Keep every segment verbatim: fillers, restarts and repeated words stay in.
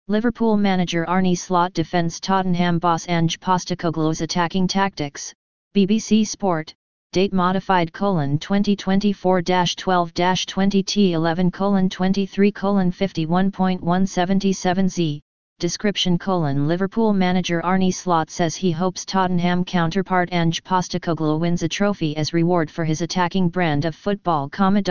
Liverpool manager Arne Slot defends Tottenham boss Ange Postecoglou's attacking tactics. B B C Sport, date modified colon twenty twenty-four dash twelve dash twenty T eleven colon twenty-three colon fifty-one point one seventy-seven Z. Description colon Liverpool manager Arne Slot says he hopes Tottenham counterpart Ange Postecoglou wins a trophy as reward for his attacking brand of football.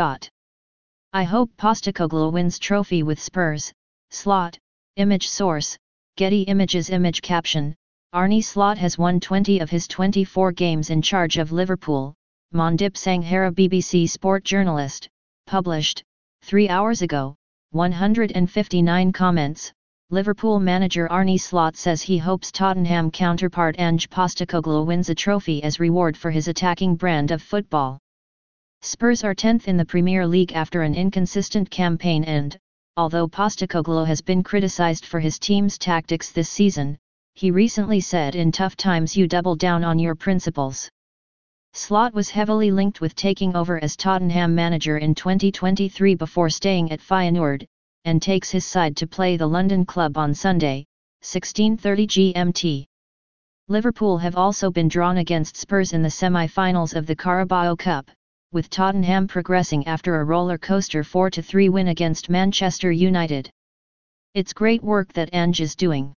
I hope Postecoglou wins trophy with Spurs. Slot, image source, Getty Images. Image caption, Arne Slot has won twenty of his twenty-four games in charge of Liverpool. Mandip Sanghera. B B C Sport journalist, published, three hours ago, one hundred fifty-nine comments. Liverpool manager Arne Slot says he hopes Tottenham counterpart Ange Postecoglou wins a trophy as reward for his attacking brand of football. Spurs are tenth in the Premier League after an inconsistent campaign and, although Postecoglou has been criticised for his team's tactics this season, he recently said in tough times you double down on your principles. Slot was heavily linked with taking over as Tottenham manager in twenty twenty-three before staying at Feyenoord, and takes his side to play the London club on Sunday, sixteen thirty G M T. Liverpool have also been drawn against Spurs in the semi-finals of the Carabao Cup, with Tottenham progressing after a roller coaster four to three win against Manchester United. It's great work that Ange is doing.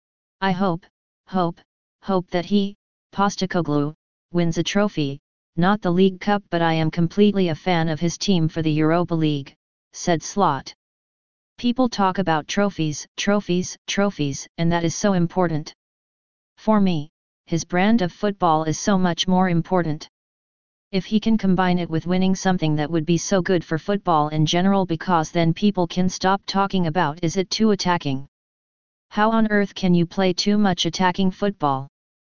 I hope, hope, hope that he, Postecoglou, wins a trophy, not the League Cup, but I am completely a fan of his team for the Europa League, said Slot. People talk about trophies, trophies, trophies, and that is so important. For me, his brand of football is so much more important. If he can combine it with winning something, that would be so good for football in general, because then people can stop talking about is it too attacking. How on earth can you play too much attacking football?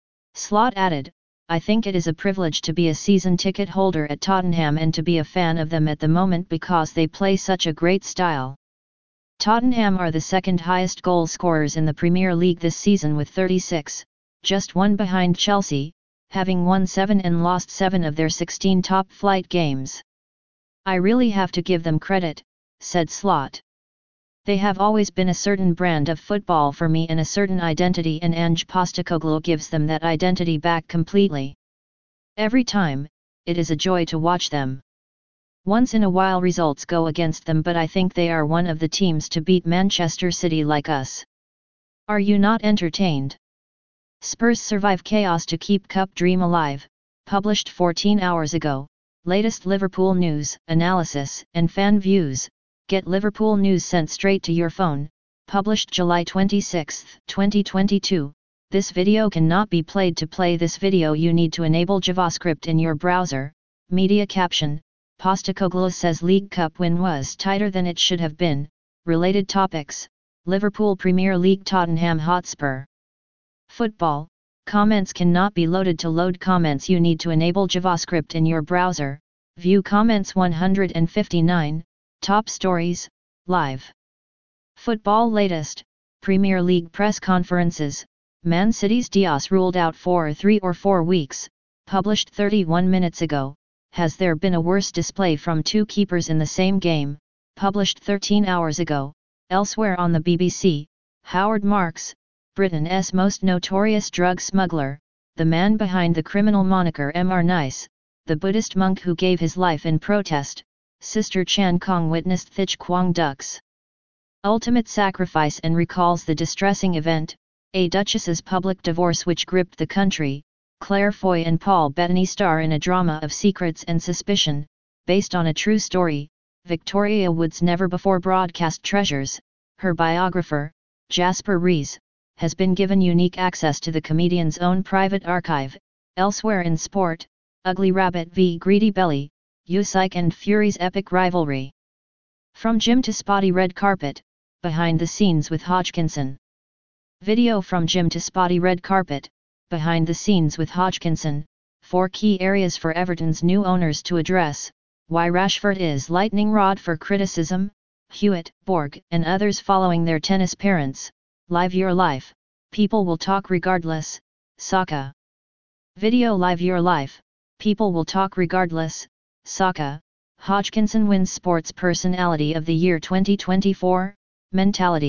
Slot added, I think it is a privilege to be a season ticket holder at Tottenham and to be a fan of them at the moment because they play such a great style. Tottenham are the second highest goal scorers in the Premier League this season with thirty-six, just one behind Chelsea, having won seven and lost seven of their sixteen top-flight games. I really have to give them credit, said Slot. They have always been a certain brand of football for me and a certain identity, and Ange Postecoglou gives them that identity back completely. Every time, it is a joy to watch them. Once in a while results go against them, but I think they are one of the teams to beat Manchester City like us. Are you not entertained? Spurs survive chaos to keep Cup dream alive, published fourteen hours ago. Latest Liverpool news, analysis, and fan views. Get Liverpool news sent straight to your phone, published July twenty-sixth, twenty twenty-two. This video cannot be played. To play this video you need to enable JavaScript in your browser. Media caption, Postecoglou says League Cup win was tighter than it should have been. Related topics, Liverpool Premier League Tottenham Hotspur. Football, comments cannot be loaded. To load comments you need to enable JavaScript in your browser. View comments one hundred fifty-nine, top stories, live. Football latest, Premier League press conferences, Man City's Dias ruled out for three or four weeks, published thirty-one minutes ago. Has there been a worse display from two keepers in the same game, published thirteen hours ago. Elsewhere on the B B C, Howard Marks, Britain's most notorious drug smuggler, the man behind the criminal moniker M R Nice, the Buddhist monk who gave his life in protest, Sister Chan Kong witnessed Thich Quang Duc's ultimate sacrifice and recalls the distressing event, a duchess's public divorce which gripped the country. Claire Foy and Paul Bettany star in a drama of secrets and suspicion, based on a true story. Victoria Wood's never-before-broadcast treasures, her biographer, Jasper Rees, has been given unique access to the comedian's own private archive. Elsewhere in sport, Ugly Rabbit v Greedy Belly, Usyk and Fury's epic rivalry. From gym to spotty red carpet, behind the scenes with Hodgkinson. Video from gym to spotty red carpet, behind the scenes with Hodgkinson. Four key areas for Everton's new owners to address. Why Rashford is lightning rod for criticism. Hewitt, Borg, and others following their tennis parents. Live Your Life, People Will Talk Regardless. Saka. Video Live Your Life, People Will Talk Regardless. Saka. Hodgkinson wins Sports Personality of the Year twenty twenty-four. Mentality,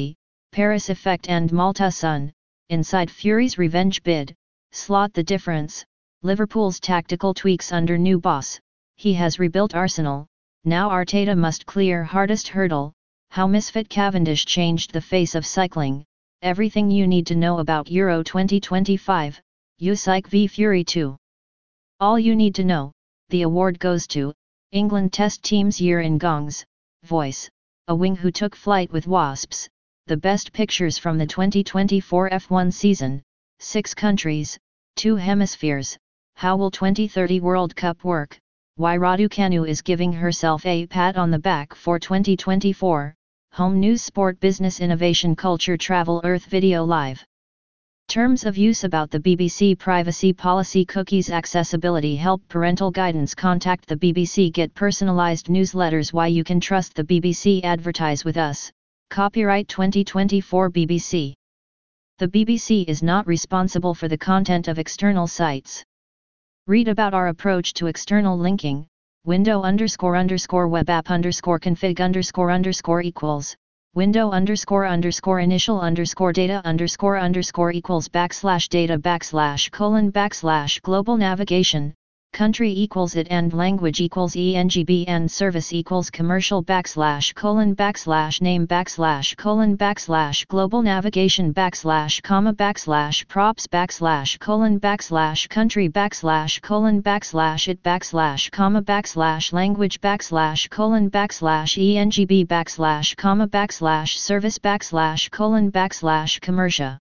Paris Effect and Malta Sun, inside Fury's revenge bid, slot the difference, Liverpool's tactical tweaks under new boss, he has rebuilt Arsenal, now Arteta must clear hardest hurdle, how misfit Cavendish changed the face of cycling, everything you need to know about Euro twenty twenty-five, Usyk v Fury two. All you need to know, the award goes to, England Test Team's Year in Gongs, Voice, a wing who took flight with Wasps, the best pictures from the twenty twenty-four F one season, six countries, two hemispheres, how will twenty thirty World Cup work, why Raducanu is giving herself a pat on the back for twenty twenty-four, Home News Sport Business Innovation Culture Travel Earth Video Live. Terms of use about the B B C Privacy Policy Cookies Accessibility Help Parental Guidance Contact the B B C Get personalized newsletters Why you can trust the B B C Advertise with us, Copyright twenty twenty-four B B C. The B B C is not responsible for the content of external sites. Read about our approach to external linking, window underscore underscore web app underscore config underscore underscore equals, window underscore underscore initial underscore data underscore underscore equals backslash data backslash colon backslash global navigation, country equals it and language equals engb and service equals commercial backslash colon backslash name backslash colon backslash global navigation backslash comma backslash props backslash colon backslash country backslash colon backslash it backslash comma backslash language backslash colon backslash engb backslash comma backslash service backslash colon backslash commercia.